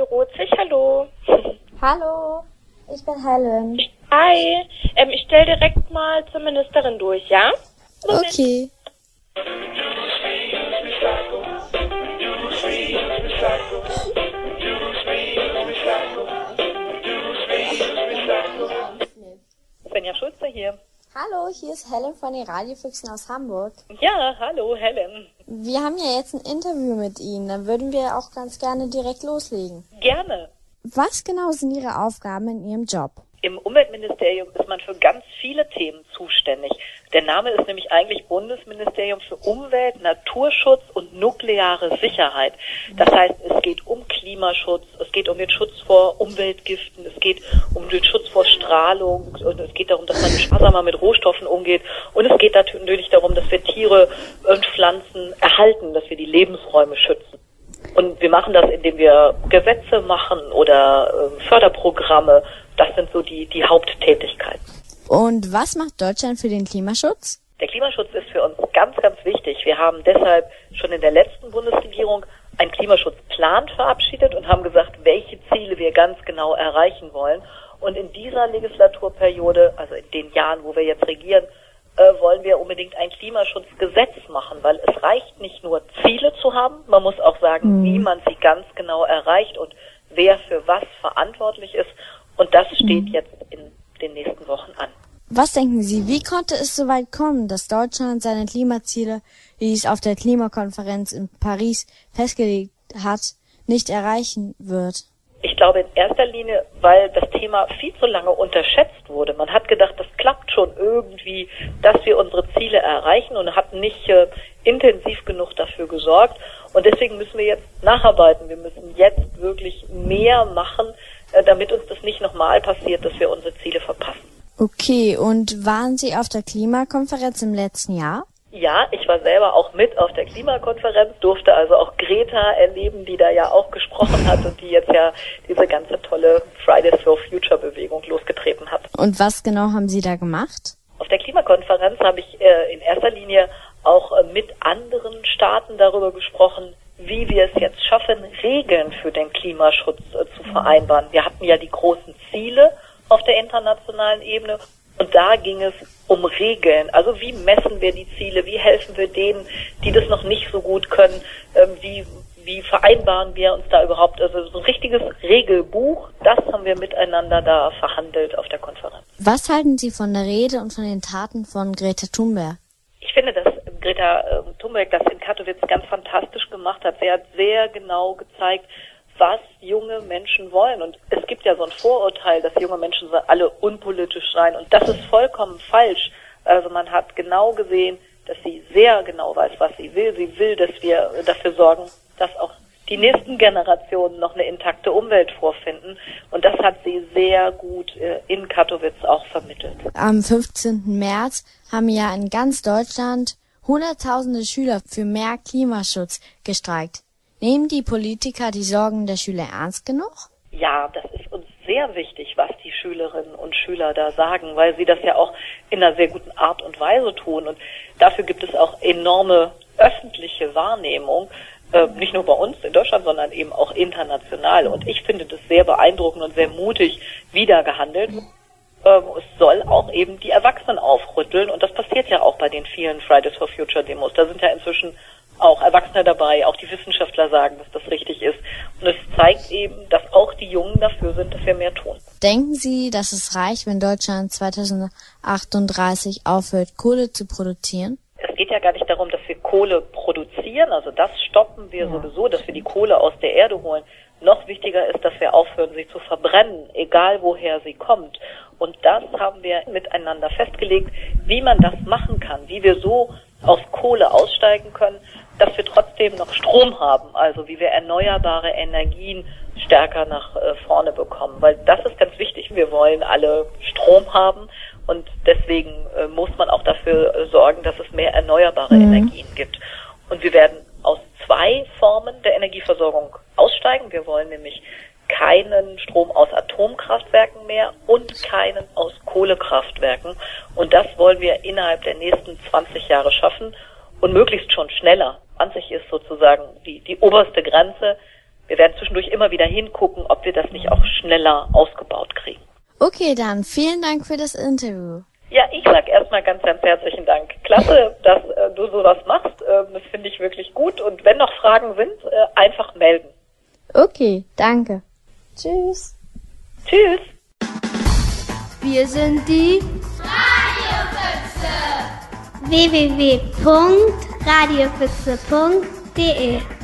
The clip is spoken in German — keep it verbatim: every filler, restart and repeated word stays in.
Rozig, hallo. Hallo, ich bin Helen. Hi, ähm, ich stelle direkt mal zur Ministerin durch, ja? Moment. Okay. Svenja Schulze hier. Hallo, hier ist Helen von den Radiofüchsen aus Hamburg. Ja, hallo, Helen. Wir haben ja jetzt ein Interview mit Ihnen, dann würden wir auch ganz gerne direkt loslegen. Gerne. Was genau sind Ihre Aufgaben in Ihrem Job? Im Umweltministerium ist man für ganz viele Themen zuständig. Der Name ist nämlich eigentlich Bundesministerium für Umwelt, Naturschutz und nukleare Sicherheit. Das heißt, es geht um Klimaschutz, es geht um den Schutz vor Umweltgiften, es geht um den Schutz vor Strahlung und es geht darum, dass man sparsamer mit Rohstoffen umgeht und es geht natürlich darum, dass wir Tiere und Pflanzen erhalten, dass wir die Lebensräume schützen. Und wir machen das, indem wir Gesetze machen oder äh, Förderprogramme. Das sind so die, die Haupttätigkeiten. Und was macht Deutschland für den Klimaschutz? Der Klimaschutz ist für uns ganz, ganz wichtig. Wir haben deshalb schon in der letzten Bundesregierung einen Klimaschutzplan verabschiedet und haben gesagt, welche Ziele wir ganz genau erreichen wollen. Und in dieser Legislaturperiode, also in den Jahren, wo wir jetzt regieren, äh, wollen wir unbedingt ein Klimaschutzgesetz machen, weil es reicht nicht nur Ziele zu haben, man muss auch sagen, mhm. wie man sie ganz genau erreicht und wer für was verantwortlich ist. Und das steht mhm. jetzt in den nächsten Wochen an. Was denken Sie, wie konnte es so weit kommen, dass Deutschland seine Klimaziele, wie es auf der Klimakonferenz in Paris festgelegt hat, nicht erreichen wird? Ich glaube in erster Linie, weil das Thema viel zu lange unterschätzt wurde. Man hat gedacht, das klappt schon irgendwie, dass wir unsere Ziele erreichen und hat nicht äh, intensiv genug dafür gesorgt. Und deswegen müssen wir jetzt nacharbeiten. Wir müssen jetzt wirklich mehr machen, äh, damit uns das nicht nochmal passiert, dass wir unsere Ziele verpassen. Okay, und waren Sie auf der Klimakonferenz im letzten Jahr? Ja, ich war selber auch mit auf der Klimakonferenz, durfte also auch Greta erleben, die da ja auch gesprochen hat und die jetzt ja diese ganze tolle Fridays for Future Bewegung losgetreten hat. Und was genau haben Sie da gemacht? Auf der Klimakonferenz habe ich äh, in erster Linie auch äh, mit anderen Staaten darüber gesprochen, wie wir es jetzt schaffen, Regeln für den Klimaschutz äh, zu vereinbaren. Wir hatten ja die großen Ziele auf der internationalen Ebene. Und da ging es um Regeln. Also wie messen wir die Ziele? Wie helfen wir denen, die das noch nicht so gut können? Ähm, wie, wie vereinbaren wir uns da überhaupt? Also so ein richtiges Regelbuch, das haben wir miteinander da verhandelt auf der Konferenz. Was halten Sie von der Rede und von den Taten von Greta Thunberg? Ich finde, dass Greta äh, Thunberg das in Katowice ganz fantastisch gemacht hat. Sie hat sehr genau gezeigt, was junge Menschen wollen. Und es gibt ja so ein Vorurteil, dass junge Menschen alle unpolitisch seien. Und das ist vollkommen falsch. Also man hat genau gesehen, dass sie sehr genau weiß, was sie will. Sie will, dass wir dafür sorgen, dass auch die nächsten Generationen noch eine intakte Umwelt vorfinden. Und das hat sie sehr gut in Katowice auch vermittelt. Am fünfzehnten März haben ja in ganz Deutschland Hunderttausende Schüler für mehr Klimaschutz gestreikt. Nehmen die Politiker die Sorgen der Schüler ernst genug? Ja, das ist uns sehr wichtig, was die Schülerinnen und Schüler da sagen, weil sie das ja auch in einer sehr guten Art und Weise tun. Und dafür gibt es auch enorme öffentliche Wahrnehmung, äh, nicht nur bei uns in Deutschland, sondern eben auch international. Und ich finde das sehr beeindruckend und sehr mutig, wie da gehandelt wird. Ähm, es soll auch eben die Erwachsenen aufrütteln. Und das passiert ja auch bei den vielen Fridays for Future Demos. Da sind ja inzwischen auch Erwachsene dabei, auch die Wissenschaftler sagen, dass das richtig ist. Und es zeigt eben, dass auch die Jungen dafür sind, dass wir mehr tun. Denken Sie, dass es reicht, wenn Deutschland zweitausendachtunddreißig aufhört, Kohle zu produzieren? Es geht ja gar nicht darum, dass wir Kohle produzieren, also das stoppen wir ja. sowieso, dass wir die Kohle aus der Erde holen. Noch wichtiger ist, dass wir aufhören, sie zu verbrennen, egal woher sie kommt. Und das haben wir miteinander festgelegt, wie man das machen kann, wie wir so aus Kohle aussteigen können, dass wir trotzdem noch Strom haben, also wie wir erneuerbare Energien stärker nach äh, vorne bekommen, weil das ist ganz wichtig. Wir wollen alle Strom haben und deswegen äh, muss man auch dafür äh, sorgen, dass es mehr erneuerbare mhm. Energien gibt. Und wir werden aus zwei Formen der Energieversorgung aussteigen. Wir wollen nämlich keinen Strom aus Atomkraftwerken mehr und keinen aus Kohlekraftwerken. Und das wollen wir innerhalb der nächsten zwanzig Jahre schaffen und möglichst schon schneller. zwanzig ist sozusagen die, die oberste Grenze. wir werden zwischendurch immer wieder hingucken, ob wir das nicht auch schneller ausgebaut kriegen. Okay, dann vielen Dank für das Interview. Ja, ich sag erstmal ganz, ganz herzlichen Dank. Klasse, dass äh, du sowas machst. Äh, das finde ich wirklich gut. Und wenn noch Fragen sind, äh, einfach melden. Okay, danke. Tschüss. Tschüss. Wir sind die w w w punkt radiofüchse punkt d e